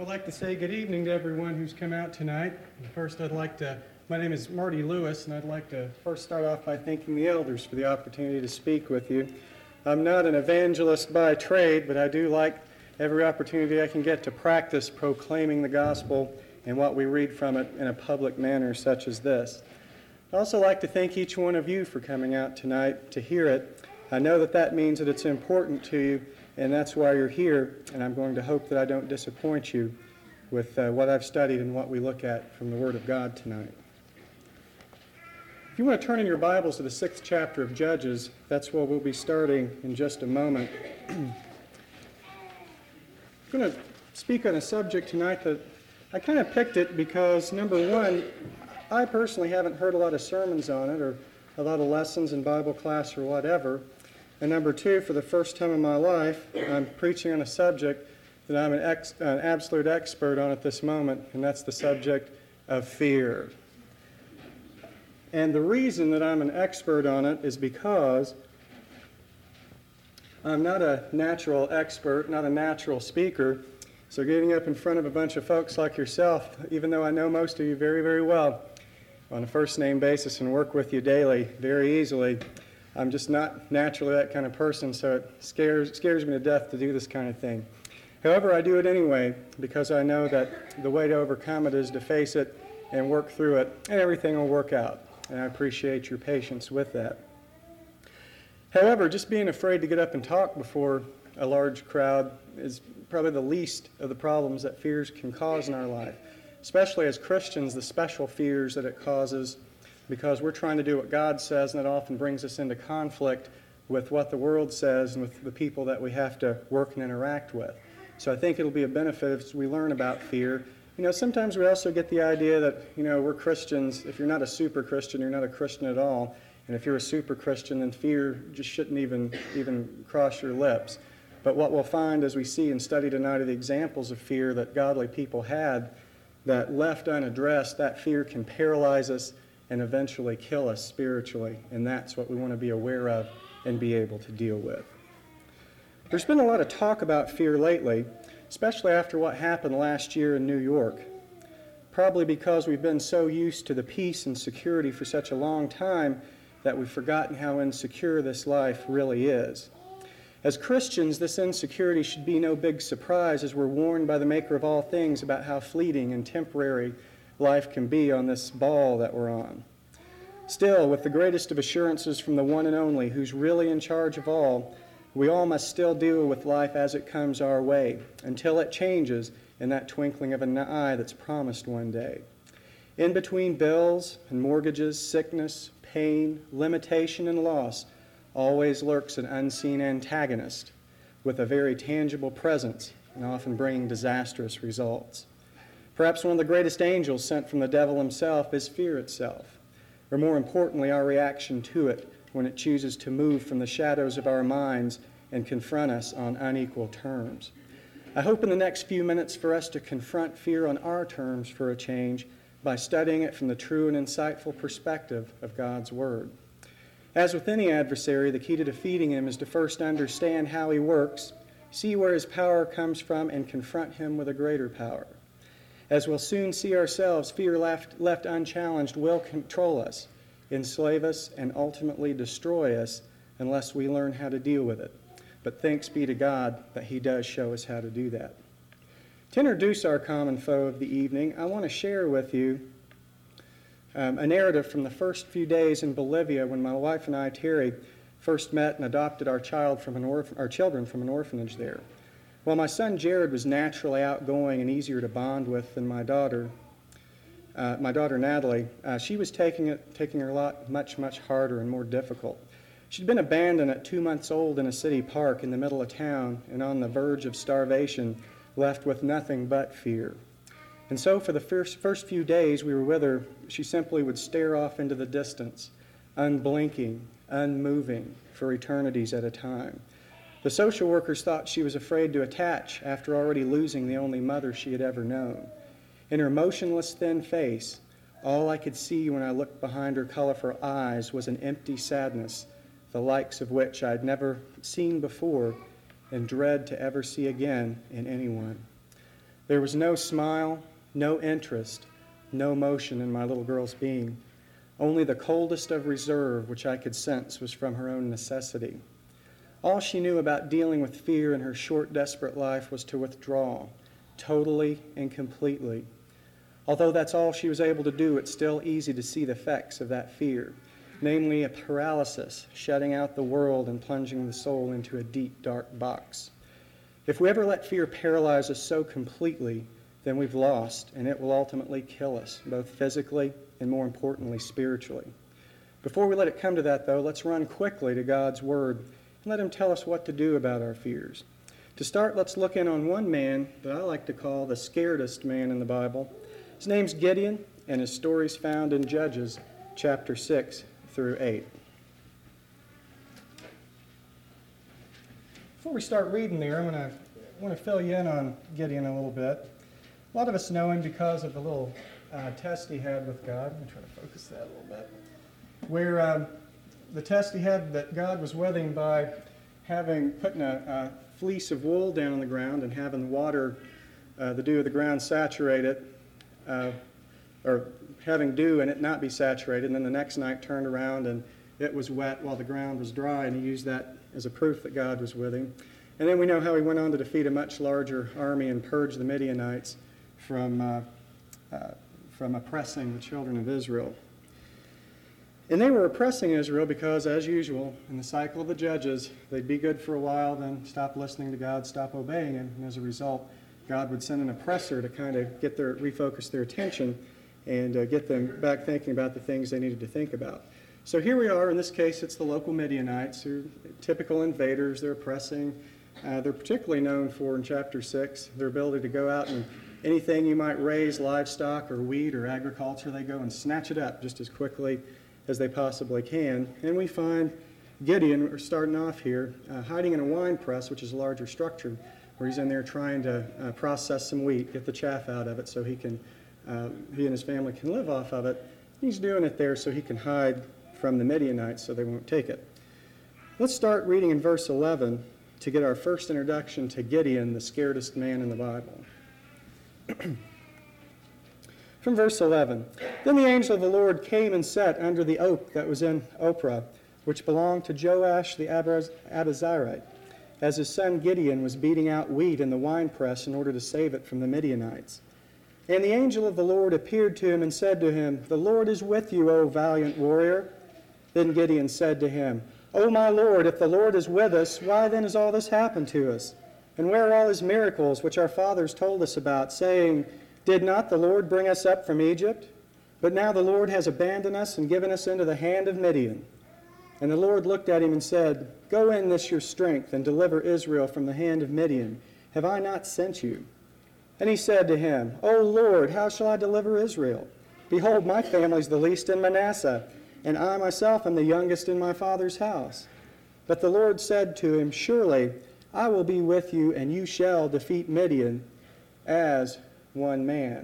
I'd like to say good evening to everyone who's come out tonight. First, my name is Marty Lewis, and I'd like to first start off by thanking the elders for the opportunity to speak with you. I'm not an evangelist by trade, but I do like every opportunity I can get to practice proclaiming the gospel and what we read from it in a public manner such as this. I'd also like to thank each one of you for coming out tonight to hear it. I know that means that it's important to you, and that's why you're here, and I'm going to hope that I don't disappoint you with what I've studied and what we look at from the Word of God tonight. If you want to turn in your Bibles to the 6th chapter of Judges, that's where we'll be starting in just a moment. I'm going to speak on a subject tonight that I kind of picked it because, number one, I personally haven't heard a lot of sermons on it or a lot of lessons in Bible class or whatever. And number two, for the first time in my life, I'm preaching on a subject that I'm an absolute expert on at this moment, and that's the subject of fear. And the reason that I'm an expert on it is because I'm not a natural expert, not a natural speaker. So getting up in front of a bunch of folks like yourself, even though I know most of you very, very well on a first-name basis and work with you daily very easily, I'm just not naturally that kind of person, so it scares me to death to do this kind of thing. However, I do it anyway because I know that the way to overcome it is to face it and work through it, and everything will work out. And I appreciate your patience with that. However, just being afraid to get up and talk before a large crowd is probably the least of the problems that fears can cause in our life, especially as Christians, the special fears that it causes, because we're trying to do what God says, and that often brings us into conflict with what the world says and with the people that we have to work and interact with. So I think it'll be a benefit as we learn about fear. Sometimes we also get the idea that, we're Christians. If you're not a super Christian, you're not a Christian at all. And if you're a super Christian, then fear just shouldn't even cross your lips. But what we'll find as we see and study tonight are the examples of fear that godly people had that left unaddressed, that fear can paralyze us and eventually kill us spiritually. And that's what we want to be aware of and be able to deal with. There's been a lot of talk about fear lately, especially after what happened last year in New York. Probably because we've been so used to the peace and security for such a long time that we've forgotten how insecure this life really is. As Christians, this insecurity should be no big surprise as we're warned by the Maker of all things about how fleeting and temporary life can be on this ball that we're on. Still, with the greatest of assurances from the one and only who's really in charge of all, we all must still deal with life as it comes our way until it changes in that twinkling of an eye that's promised one day. In between bills and mortgages, sickness, pain, limitation, and loss always lurks an unseen antagonist with a very tangible presence and often bringing disastrous results. Perhaps one of the greatest angels sent from the devil himself is fear itself, or more importantly, our reaction to it when it chooses to move from the shadows of our minds and confront us on unequal terms. I hope in the next few minutes for us to confront fear on our terms for a change by studying it from the true and insightful perspective of God's Word. As with any adversary, the key to defeating him is to first understand how he works, see where his power comes from, and confront him with a greater power. As we'll soon see ourselves, fear left unchallenged will control us, enslave us, and ultimately destroy us unless we learn how to deal with it. But thanks be to God that he does show us how to do that. To introduce our common foe of the evening, I want to share with you a narrative from the first few days in Bolivia when my wife and I, Terry, first met and adopted our children from an orphanage there. While my son Jared was naturally outgoing and easier to bond with than my daughter Natalie, she was taking her lot much, much harder and more difficult. She'd been abandoned at 2 months old in a city park in the middle of town and on the verge of starvation, left with nothing but fear. And so for the first few days we were with her, she simply would stare off into the distance, unblinking, unmoving, for eternities at a time. The social workers thought she was afraid to attach after already losing the only mother she had ever known. In her motionless, thin face, all I could see when I looked behind her colorful eyes was an empty sadness, the likes of which I'd never seen before and dread to ever see again in anyone. There was no smile, no interest, no motion in my little girl's being. Only the coldest of reserve which I could sense was from her own necessity. All she knew about dealing with fear in her short, desperate life was to withdraw, totally and completely. Although that's all she was able to do, it's still easy to see the effects of that fear, namely a paralysis, shutting out the world and plunging the soul into a deep, dark box. If we ever let fear paralyze us so completely, then we've lost, and it will ultimately kill us, both physically and, more importantly, spiritually. Before we let it come to that, though, let's run quickly to God's Word and let Him tell us what to do about our fears. To start, let's look in on one man that I like to call the scaredest man in the Bible. His name's Gideon, and his story's found in Judges chapter 6 through 8. Before we start reading there, I want to fill you in on Gideon a little bit. A lot of us know him because of the little test he had with God. Let me try to focus that a little bit. Where the test he had that God was with him by putting a fleece of wool down on the ground and having the water, the dew of the ground saturate it, or having dew in it not be saturated, and then the next night turned around and it was wet while the ground was dry, and he used that as a proof that God was with him. And then we know how he went on to defeat a much larger army and purge the Midianites from oppressing the children of Israel. And they were oppressing Israel because, as usual, in the cycle of the judges, they'd be good for a while, then stop listening to God, stop obeying Him, and as a result, God would send an oppressor to kind of refocus their attention and get them back thinking about the things they needed to think about. So here we are. In this case, it's the local Midianites, who are typical invaders. They're oppressing. They're particularly known for, in chapter 6, their ability to go out and anything you might raise, livestock or wheat or agriculture, they go and snatch it up just as quickly as they possibly can. And we find Gideon, we're starting off here, hiding in a wine press, which is a larger structure, where he's in there trying to process some wheat, get the chaff out of it so he and his family can live off of it. He's doing it there so he can hide from the Midianites so they won't take it. Let's start reading in verse 11 to get our first introduction to Gideon, the scaredest man in the Bible. From verse 11, Then the angel of the Lord came and sat under the oak that was in Ophrah, which belonged to Joash the Abiezrite, as his son Gideon was beating out wheat in the winepress in order to save it from the Midianites. And the angel of the Lord appeared to him and said to him, The Lord is with you, O valiant warrior. Then Gideon said to him, O my Lord, if the Lord is with us, why then has all this happened to us? And where are all his miracles which our fathers told us about, saying, Did not the Lord bring us up from Egypt? But now the Lord has abandoned us and given us into the hand of Midian. And the Lord looked at him and said, Go in this your strength, and deliver Israel from the hand of Midian. Have I not sent you? And he said to him, O Lord, how shall I deliver Israel? Behold, my family is the least in Manasseh, and I myself am the youngest in my father's house. But the Lord said to him, Surely I will be with you, and you shall defeat Midian as one man.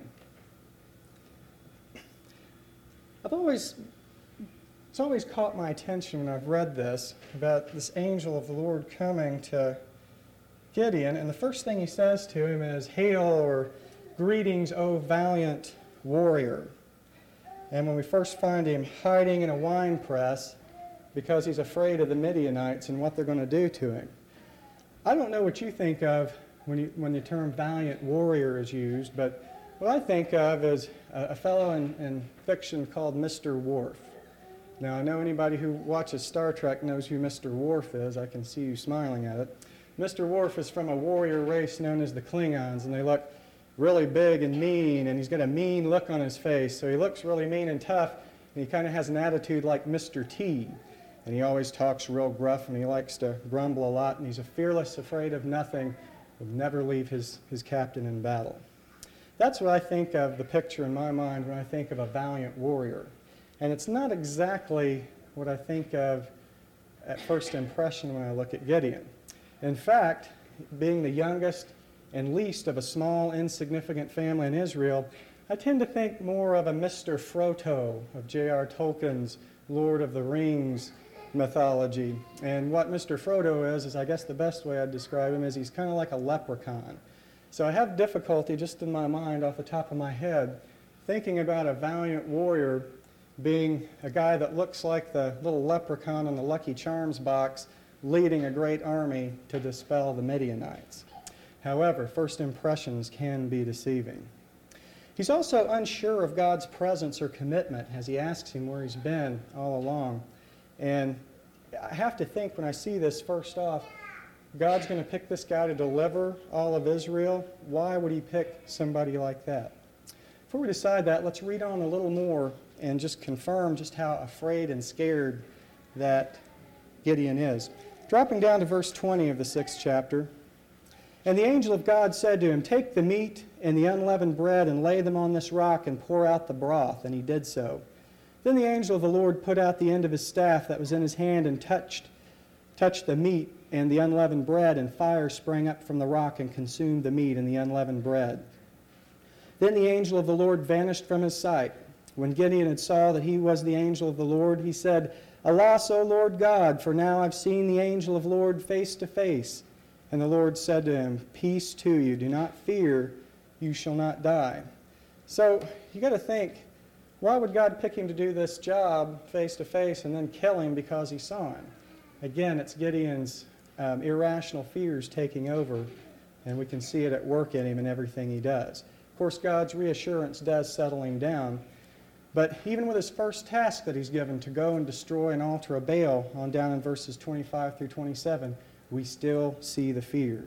It's always caught my attention when I've read this, about this angel of the Lord coming to Gideon, and the first thing he says to him is, Hail, or Greetings, O valiant warrior. And when we first find him hiding in a wine press because he's afraid of the Midianites and what they're going to do to him. I don't know what you think of when the term valiant warrior is used, but what I think of is a fellow in fiction called Mr. Worf. Now, I know anybody who watches Star Trek knows who Mr. Worf is. I can see you smiling at it. Mr. Worf is from a warrior race known as the Klingons, and they look really big and mean, and he's got a mean look on his face. So he looks really mean and tough, and he kind of has an attitude like Mr. T. And he always talks real gruff, and he likes to grumble a lot, and he's a fearless, afraid of nothing, will never leave his captain in battle. That's what I think of the picture in my mind when I think of a valiant warrior. And it's not exactly what I think of at first impression when I look at Gideon. In fact, being the youngest and least of a small, insignificant family in Israel, I tend to think more of a Mr. Frodo of J.R. Tolkien's Lord of the Rings mythology. And what Mr. Frodo is I guess the best way I'd describe him is he's kind of like a leprechaun. So I have difficulty just in my mind, off the top of my head, thinking about a valiant warrior being a guy that looks like the little leprechaun in the Lucky Charms box leading a great army to dispel the Midianites. However, first impressions can be deceiving. He's also unsure of God's presence or commitment as he asks him where he's been all along. And I have to think when I see this, first off, God's going to pick this guy to deliver all of Israel. Why would he pick somebody like that? Before we decide that, let's read on a little more and just confirm just how afraid and scared that Gideon is. Dropping down to verse 20 of the 6th chapter. And the angel of God said to him, "Take the meat and the unleavened bread and lay them on this rock and pour out the broth." And he did so. Then the angel of the Lord put out the end of his staff that was in his hand and touched the meat and the unleavened bread, and fire sprang up from the rock and consumed the meat and the unleavened bread. Then the angel of the Lord vanished from his sight. When Gideon had saw that he was the angel of the Lord, he said, "Alas, O Lord God, for now I've seen the angel of the Lord face to face." And the Lord said to him, "Peace to you, do not fear, you shall not die." So you got to think, why would God pick him to do this job face to face and then kill him because he saw him? Again, it's Gideon's irrational fears taking over, and we can see it at work in him in everything he does. Of course, God's reassurance does settle him down, but even with his first task that he's given to go and destroy an altar of Baal, on down in verses 25 through 27, we still see the fear.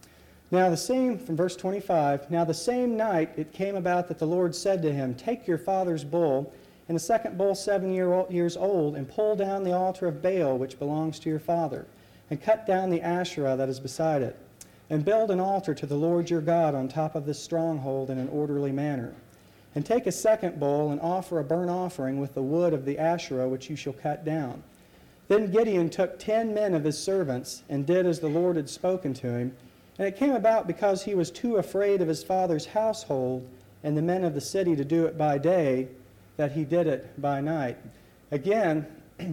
From verse 25, "Now the same night it came about that the Lord said to him, 'Take your father's bull, and the second bull 7 years old, and pull down the altar of Baal which belongs to your father, and cut down the Asherah that is beside it, and build an altar to the Lord your God on top of this stronghold in an orderly manner. And take a second bull, and offer a burnt offering with the wood of the Asherah which you shall cut down.' Then Gideon took 10 men of his servants, and did as the Lord had spoken to him. And it came about, because he was too afraid of his father's household and the men of the city to do it by day, that he did it by night." Again,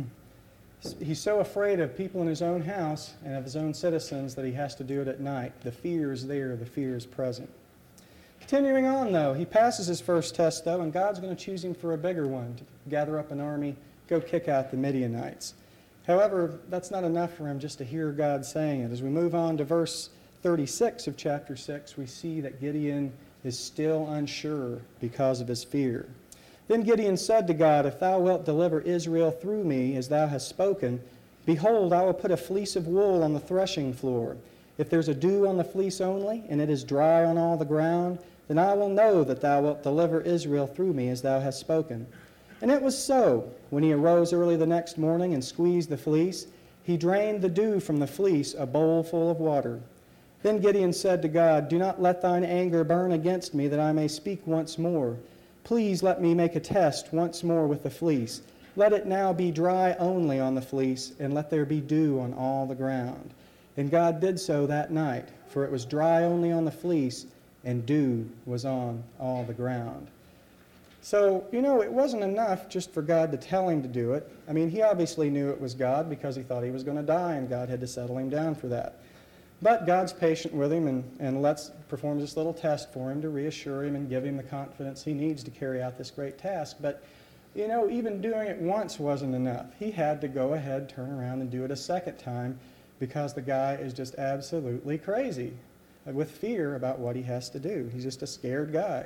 he's so afraid of people in his own house and of his own citizens that he has to do it at night. The fear is there, the fear is present. Continuing on, though, he passes his first test, though, and God's going to choose him for a bigger one, to gather up an army, go kick out the Midianites. However, that's not enough for him just to hear God saying it. As we move on to verse 36 of chapter 6, we see that Gideon is still unsure because of his fear. "Then Gideon said to God, 'If thou wilt deliver Israel through me, as thou hast spoken, behold, I will put a fleece of wool on the threshing floor. If there's a dew on the fleece only, and it is dry on all the ground, then I will know that thou wilt deliver Israel through me, as thou hast spoken.' And it was so. When he arose early the next morning and squeezed the fleece, he drained the dew from the fleece, a bowl full of water. Then Gideon said to God, 'Do not let thine anger burn against me, that I may speak once more. Please let me make a test once more with the fleece. Let it now be dry only on the fleece, and let there be dew on all the ground.' And God did so that night, for it was dry only on the fleece, and dew was on all the ground." So, it wasn't enough just for God to tell him to do it. I mean, he obviously knew it was God because he thought he was going to die, and God had to settle him down for that. But God's patient with him and performs this little test for him to reassure him and give him the confidence he needs to carry out this great task. But, even doing it once wasn't enough. He had to go ahead, turn around, and do it a second time because the guy is just absolutely crazy with fear about what he has to do. He's just a scared guy.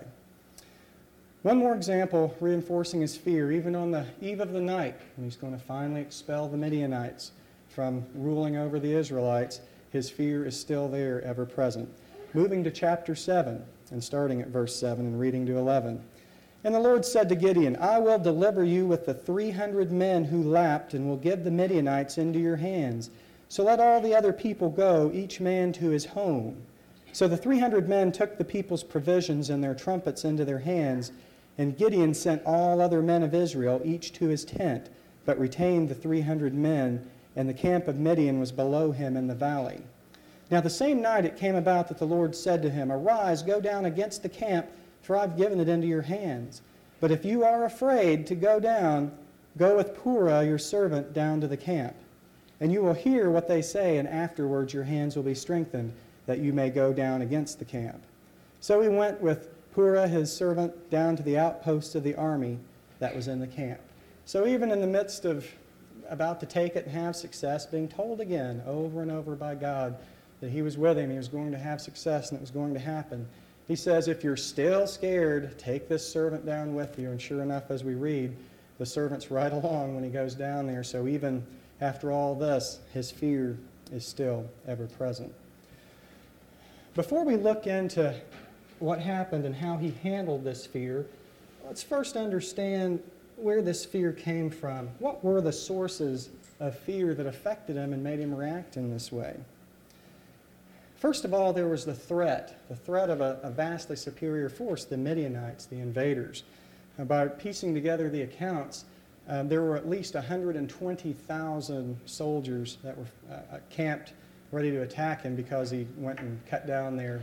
One more example reinforcing his fear, even on the eve of the night, when he's going to finally expel the Midianites from ruling over the Israelites, his fear is still there, ever present. Moving to chapter 7, and starting at verse 7 and reading to 11. "And the Lord said to Gideon, 'I will deliver you with the 300 men who lapped, and will give the Midianites into your hands. So let all the other people go, each man to his home.' So the 300 men took the people's provisions and their trumpets into their hands, and Gideon sent all other men of Israel, each to his tent, but retained the 300 men, and the camp of Midian was below him in the valley. Now the same night it came about that the Lord said to him, 'Arise, go down against the camp, for I've given it into your hands. But if you are afraid to go down, go with Purah your servant down to the camp. And you will hear what they say, and afterwards your hands will be strengthened, that you may go down against the camp.' So he went with Purah, his servant, down to the outpost of the army that was in the camp. So even in the midst of about to take it and have success, being told again over and over by God that he was with him, he was going to have success and it was going to happen, he says, if you're still scared, take this servant down with you. And sure enough, as we read, the servant's right along when he goes down there. So even after all this, his fear is still ever present. Before we look into what happened and how he handled this fear, let's first understand where this fear came from. What were the sources of fear that affected him and made him react in this way? First of all, there was the threat of a vastly superior force, the Midianites, the invaders. By piecing together the accounts, there were at least 120,000 soldiers that were camped ready to attack him because he went and cut down their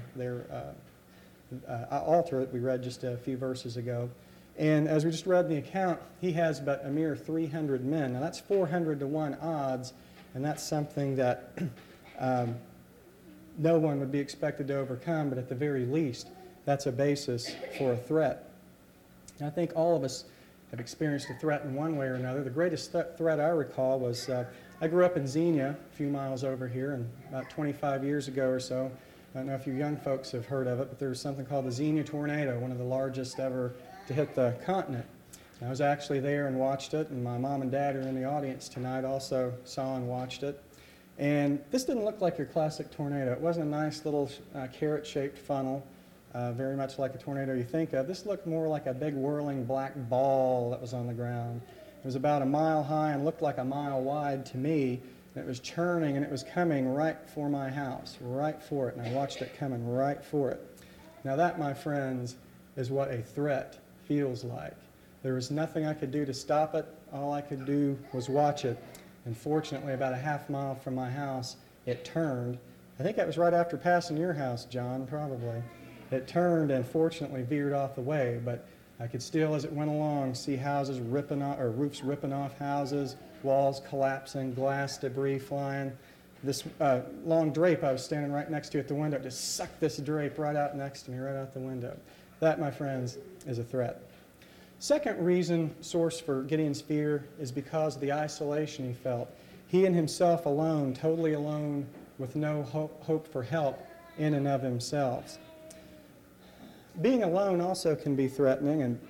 altar that we read just a few verses ago. And as we just read in the account, he has but a mere 300 men. Now that's 400 to 1 odds, and that's something that no one would be expected to overcome, but at the very least, that's a basis for a threat. And I think all of us have experienced a threat in one way or another. The greatest threat I recall was, I grew up in Xenia, a few miles over here, and about 25 years ago or so, I don't know if you young folks have heard of it, but there was something called the Xenia tornado, one of the largest ever to hit the continent. And I was actually there and watched it, and my mom and dad are in the audience tonight, also saw and watched it. And this didn't look like your classic tornado. It wasn't a nice little carrot-shaped funnel, very much like a tornado you think of. This looked more like a big whirling black ball that was on the ground. It was about a mile high and looked like a mile wide to me. And it was churning, and it was coming right for my house, right for it. And I watched it coming right for it. Now that, my friends, is what a threat feels like. There was nothing I could do to stop it. All I could do was watch it. And fortunately, about a half mile from my house, it turned. I think that was right after passing your house, John, probably. It turned and fortunately veered off the way, but I could still, as it went along, see houses ripping off, or roofs ripping off houses, walls collapsing, glass debris flying. This long drape I was standing right next to at the window just sucked this drape right out next to me, right out the window. That, my friends, is a threat. Second source for Gideon's fear is because of the isolation he felt. He and himself alone, totally alone, with no hope for help in and of himself. Being alone also can be threatening, and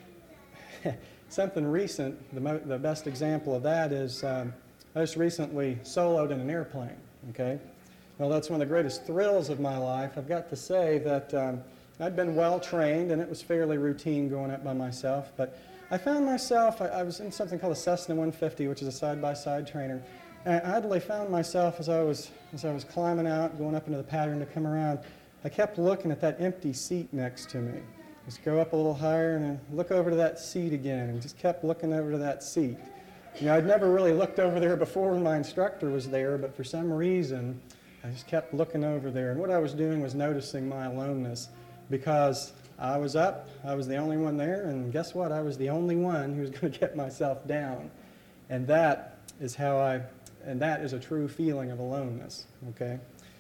something recent, the best example of that is I just recently soloed in an airplane, okay? Well, that's one of the greatest thrills of my life. I've got to say that I'd been well trained, and it was fairly routine going up by myself, but I found myself, I was in something called a Cessna 150, which is a side-by-side trainer, and I idly found myself as I was climbing out, going up into the pattern to come around, I kept looking at that empty seat next to me. Just go up a little higher and look over to that seat again, and just kept looking over to that seat. You know, I'd never really looked over there before when my instructor was there, but for some reason, I just kept looking over there. And what I was doing was noticing my aloneness, because I was up, I was the only one there, and guess what? I was the only one who was going to get myself down. And that is that is a true feeling of aloneness, okay?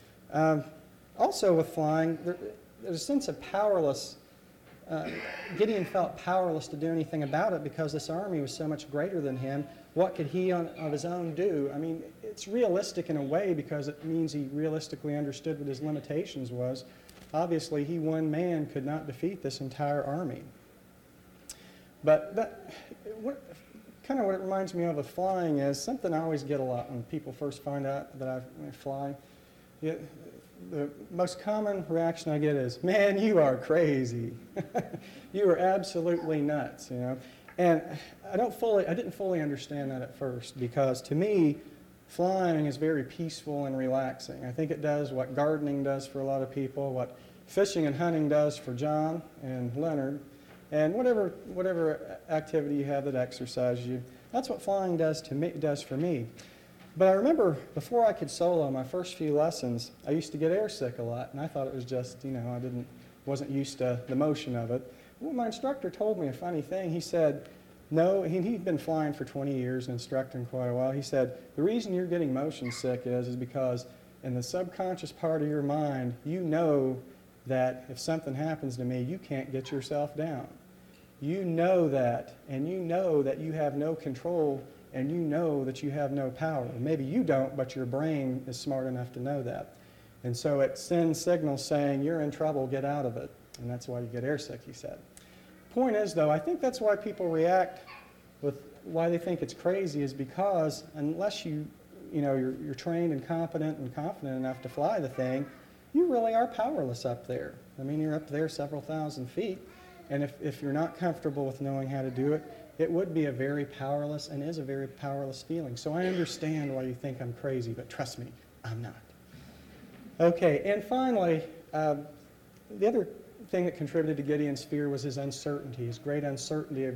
Also with flying, there's a sense of powerless. Gideon felt powerless to do anything about it because this army was so much greater than him. What could he of his own do? I mean, it's realistic in a way because it means he realistically understood what his limitations was. Obviously, he, one man, could not defeat this entire army. But what it reminds me of flying is something I always get a lot when people first find out that I fly. The most common reaction I get is, "Man, you are crazy. You are absolutely nuts," you know. And I didn't fully understand that at first, because to me, flying is very peaceful and relaxing. I think it does what gardening does for a lot of people, what fishing and hunting does for John and Leonard, and whatever activity you have that exercises you. That's what flying does for me. But I remember before I could solo, my first few lessons, I used to get airsick a lot, and I thought it was just, I wasn't used to the motion of it. Well, my instructor told me a funny thing. He said, no, he'd been flying for 20 years and instructing quite a while. He said, the reason you're getting motion sick is because in the subconscious part of your mind, you know that if something happens to me, you can't get yourself down. You know that, and you know that you have no control, and you know that you have no power. Maybe you don't, but your brain is smart enough to know that. And so it sends signals saying, you're in trouble, get out of it. And that's why you get airsick, he said. Point is, though, I think that's why people react with why they think it's crazy is because unless you're trained and competent and confident enough to fly the thing, you really are powerless up there. I mean, you're up there several thousand feet, and if you're not comfortable with knowing how to do it, it would be a very powerless and is a very powerless feeling. So I understand why you think I'm crazy, but trust me, I'm not. Okay, and finally, the other thing that contributed to Gideon's fear was his uncertainty, his great uncertainty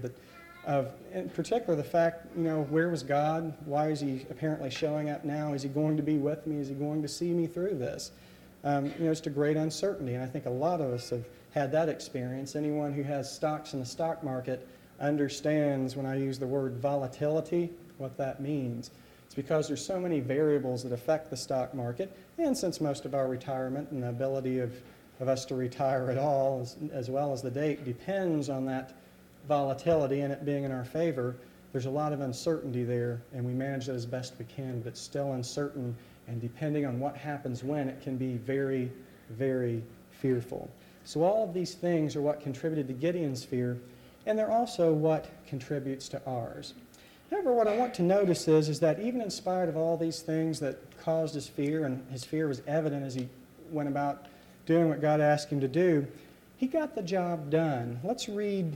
of in particular, the fact, where was God? Why is he apparently showing up now? Is he going to be with me? Is he going to see me through this? It's a great uncertainty, and I think a lot of us have had that experience. Anyone who has stocks in the stock market understands when I use the word volatility, what that means. It's because there's so many variables that affect the stock market, and since most of our retirement and the ability of us to retire at all, as well as the date, depends on that volatility and it being in our favor, there's a lot of uncertainty there, and we manage that as best we can, but it's still uncertain, and depending on what happens when, it can be very, very fearful. So all of these things are what contributed to Gideon's fear, and they're also what contributes to ours. However, what I want to notice is that even in spite of all these things that caused his fear, and his fear was evident as he went about doing what God asked him to do, he got the job done. Let's read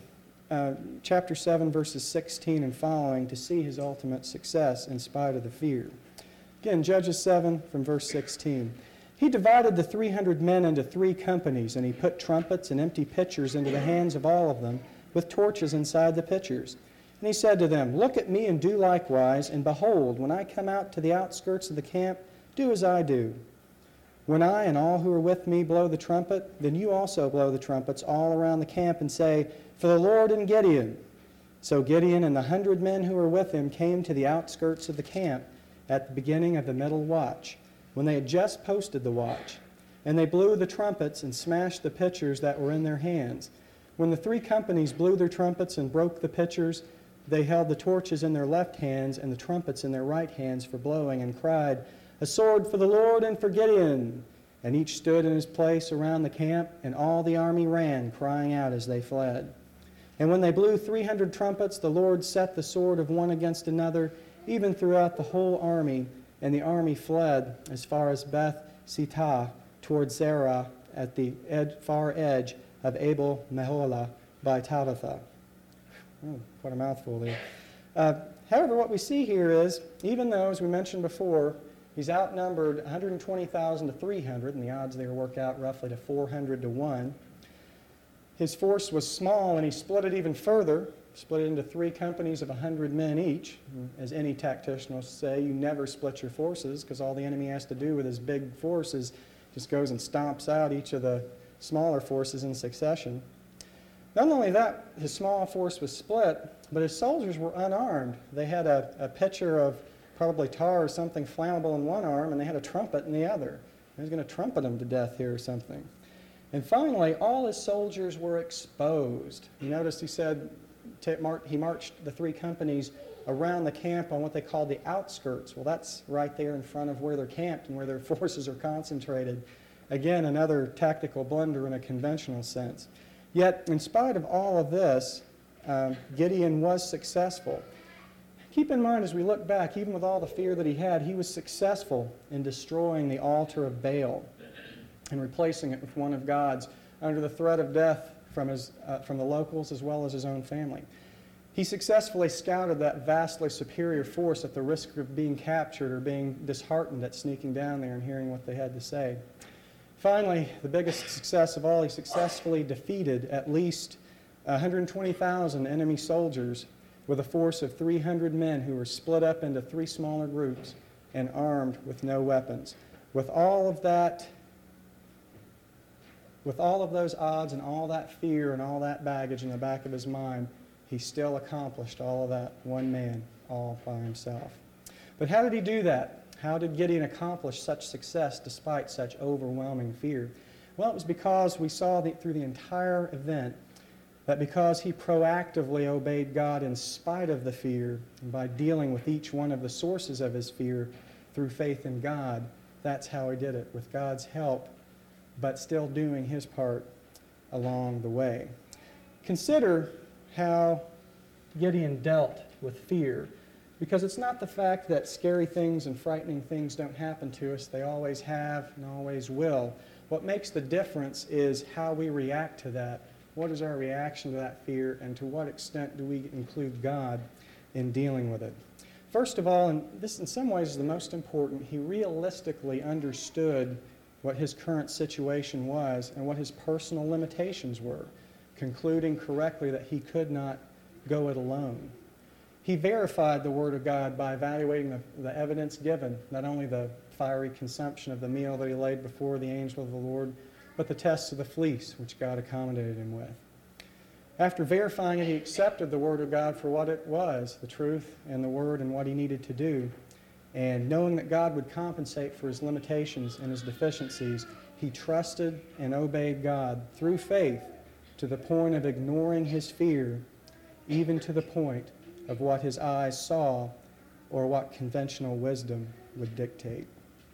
chapter 7, verses 16 and following to see his ultimate success in spite of the fear. Again, Judges 7 from verse 16. He divided the 300 men into 3 companies, and he put trumpets and empty pitchers into the hands of all of them, with torches inside the pitchers. And he said to them, "Look at me and do likewise, and behold, when I come out to the outskirts of the camp, do as I do. When I and all who are with me blow the trumpet, then you also blow the trumpets all around the camp and say, 'For the Lord and Gideon.'" So Gideon and the 100 men who were with him came to the outskirts of the camp at the beginning of the middle watch, when they had just posted the watch. And they blew the trumpets and smashed the pitchers that were in their hands. When the 3 companies blew their trumpets and broke the pitchers, they held the torches in their left hands and the trumpets in their right hands for blowing, and cried, "A sword for the Lord and for Gideon!" And each stood in his place around the camp, and all the army ran, crying out as they fled. And when they blew 300 trumpets, the Lord set the sword of one against another, even throughout the whole army, and the army fled as far as Beth Sitah toward Zerah at the far edge of Abel Meholah by Tabitha. Oh, quite a mouthful there. However, what we see here is, even though, as we mentioned before, he's outnumbered 120,000 to 300, and the odds there work out roughly to 400 to 1. His force was small, and he split it even further, split it into 3 companies of 100 men each. As any tactician will say, you never split your forces, because all the enemy has to do with his big forces just goes and stomps out each of the smaller forces in succession. Not only that, his small force was split, but his soldiers were unarmed. They had a pitcher of probably tar or something flammable in one arm, and they had a trumpet in the other. He was going to trumpet them to death here or something. And finally, all his soldiers were exposed. You notice he said he marched the 3 companies around the camp on what they called the outskirts. Well, that's right there in front of where they're camped and where their forces are concentrated. Again, another tactical blunder in a conventional sense. Yet, in spite of all of this, Gideon was successful. Keep in mind, as we look back, even with all the fear that he was successful in destroying the altar of Baal and replacing it with one of God's under the threat of death from the locals as well as his own family. He successfully scouted that vastly superior force at the risk of being captured or being disheartened at sneaking down there and hearing what they had to say. Finally, the biggest success of all, he successfully defeated at least 120,000 enemy soldiers with a force of 300 men who were split up into 3 smaller groups and armed with no weapons. With all of those odds and all that fear and all that baggage in the back of his mind, he still accomplished all of that, one man, all by himself. But how did he do that? How did Gideon accomplish such success despite such overwhelming fear? Well, it was because we saw through the entire event that because he proactively obeyed God in spite of the fear, and by dealing with each one of the sources of his fear through faith in God, that's how he did it, with God's help, but still doing his part along the way. Consider how Gideon dealt with fear, because it's not the fact that scary things and frightening things don't happen to us. They always have and always will. What makes the difference is how we react to that. What is our reaction to that fear, and to what extent do we include God in dealing with it? First of all, and this in some ways is the most important, he realistically understood what his current situation was and what his personal limitations were, concluding correctly that he could not go it alone. He verified the Word of God by evaluating the evidence given, not only the fiery consumption of the meal that he laid before the angel of the Lord, but the tests of the fleece, which God accommodated him with. After verifying it, he accepted the Word of God for what it was, the truth and the Word and what he needed to do. And knowing that God would compensate for his limitations and his deficiencies, he trusted and obeyed God through faith to the point of ignoring his fear, even to the point of what his eyes saw or what conventional wisdom would dictate.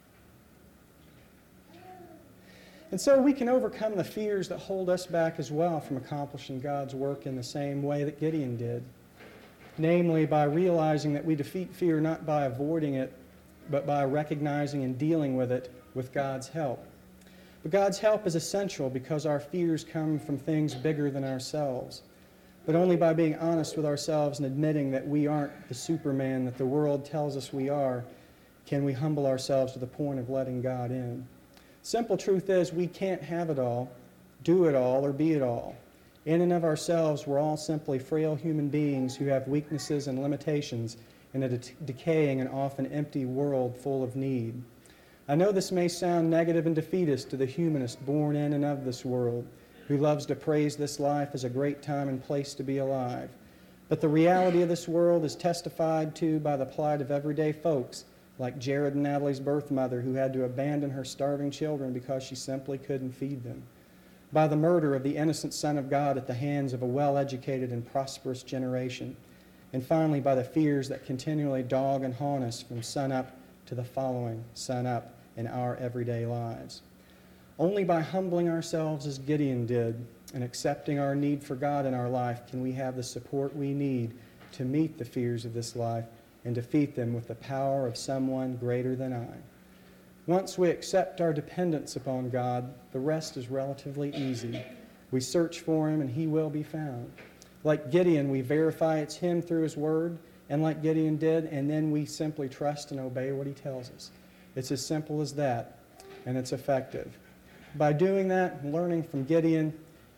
And so we can overcome the fears that hold us back as well from accomplishing God's work in the same way that Gideon did. Namely, by realizing that we defeat fear not by avoiding it, but by recognizing and dealing with it with God's help. But God's help is essential because our fears come from things bigger than ourselves. But only by being honest with ourselves and admitting that we aren't the Superman that the world tells us we are, can we humble ourselves to the point of letting God in. Simple truth is we can't have it all, do it all, or be it all. In and of ourselves, we're all simply frail human beings who have weaknesses and limitations in a decaying and often empty world full of need. I know this may sound negative and defeatist to the humanist born in and of this world, who loves to praise this life as a great time and place to be alive. But the reality of this world is testified to by the plight of everyday folks, like Jared and Natalie's birth mother, who had to abandon her starving children because she simply couldn't feed them. By the murder of the innocent Son of God at the hands of a well-educated and prosperous generation. And finally, by the fears that continually dog and haunt us from sunup to the following sunup in our everyday lives. Only by humbling ourselves as Gideon did and accepting our need for God in our life can we have the support we need to meet the fears of this life and defeat them with the power of someone greater than I. Once we accept our dependence upon God, the rest is relatively easy. We search for Him and He will be found. Like Gideon, we verify it's Him through His Word, and like Gideon did, and then we simply trust and obey what He tells us. It's as simple as that, and it's effective. By doing that, learning from Gideon,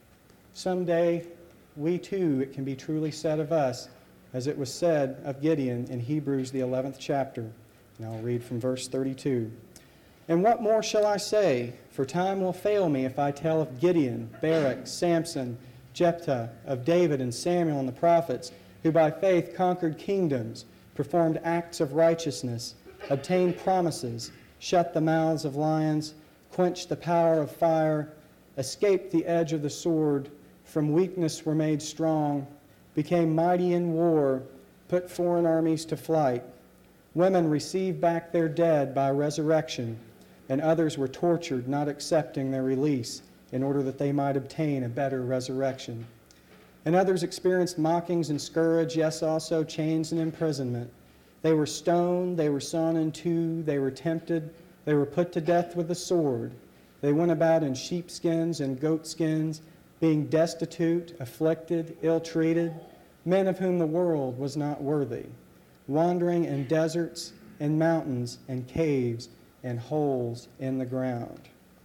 someday we too, it can be truly said of us, as it was said of Gideon in Hebrews the 11th chapter. And I'll read from verse 32. And what more shall I say? For time will fail me if I tell of Gideon, Barak, Samson, Jephthah, of David and Samuel and the prophets, who by faith conquered kingdoms, performed acts of righteousness, obtained promises, shut the mouths of lions, quenched the power of fire, escaped the edge of the sword, from weakness were made strong, became mighty in war, put foreign armies to flight. Women received back their dead by resurrection, and others were tortured, not accepting their release, in order that they might obtain a better resurrection. And others experienced mockings and scourge, yes, also chains and imprisonment. They were stoned, they were sawn in two, they were tempted, they were put to death with the sword. They went about in sheepskins and goatskins, being destitute, afflicted, ill-treated, men of whom the world was not worthy, wandering in deserts and mountains and caves and holes in the ground.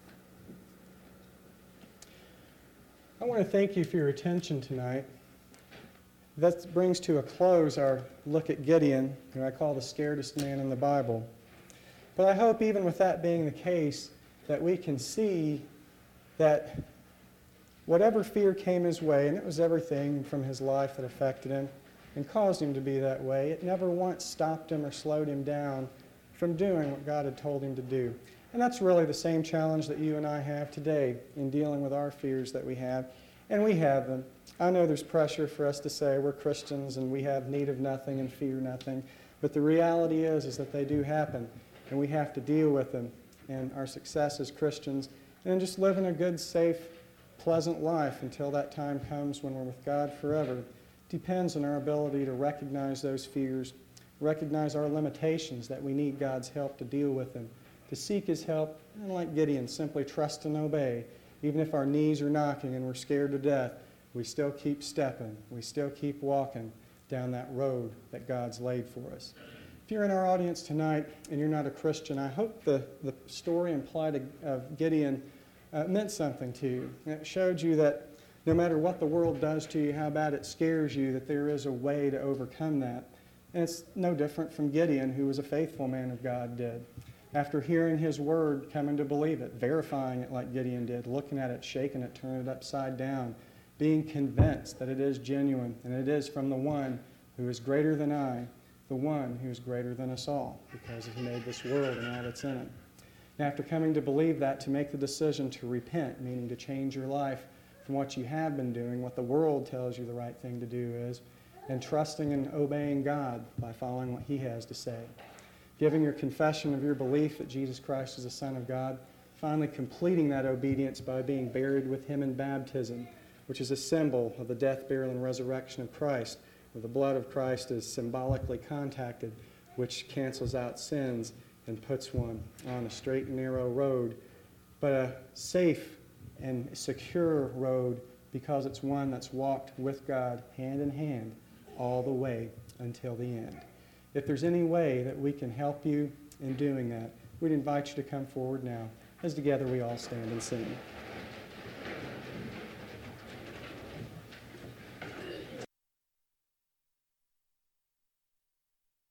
I want to thank you for your attention tonight. That brings to a close our look at Gideon, who I call the scaredest man in the Bible. But I hope even with that being the case, that we can see that whatever fear came his way, and it was everything from his life that affected him and caused him to be that way, it never once stopped him or slowed him down from doing what God had told him to do. And that's really the same challenge that you and I have today in dealing with our fears that we have. And we have them. I know there's pressure for us to say we're Christians and we have need of nothing and fear nothing. But the reality is that they do happen. And we have to deal with them. And our success as Christians, and just living a good, safe, pleasant life until that time comes when we're with God forever, depends on our ability to recognize those fears, recognize our limitations, that we need God's help to deal with them, to seek His help, and like Gideon, simply trust and obey. Even if our knees are knocking and we're scared to death, we still keep stepping. We still keep walking down that road that God's laid for us. If you're in our audience tonight and you're not a Christian, I hope the story implied of Gideon meant something to you. It showed you that no matter what the world does to you, how bad it scares you, that there is a way to overcome that. And it's no different from Gideon, who was a faithful man of God, did. After hearing His word, coming to believe it, verifying it like Gideon did, looking at it, shaking it, turning it upside down, being convinced that it is genuine and it is from the one who is greater than I, the one who is greater than us all, because He made this world and all that's in it. And after coming to believe that, to make the decision to repent, meaning to change your life from what you have been doing, what the world tells you the right thing to do is, and trusting and obeying God by following what He has to say. Giving your confession of your belief that Jesus Christ is the Son of God, finally completing that obedience by being buried with Him in baptism, which is a symbol of the death, burial, and resurrection of Christ, where the blood of Christ is symbolically contacted, which cancels out sins and puts one on a straight and narrow road, but a safe and secure road, because it's one that's walked with God hand in hand all the way until the end. If there's any way that we can help you in doing that, we'd invite you to come forward now, as together we all stand and sing.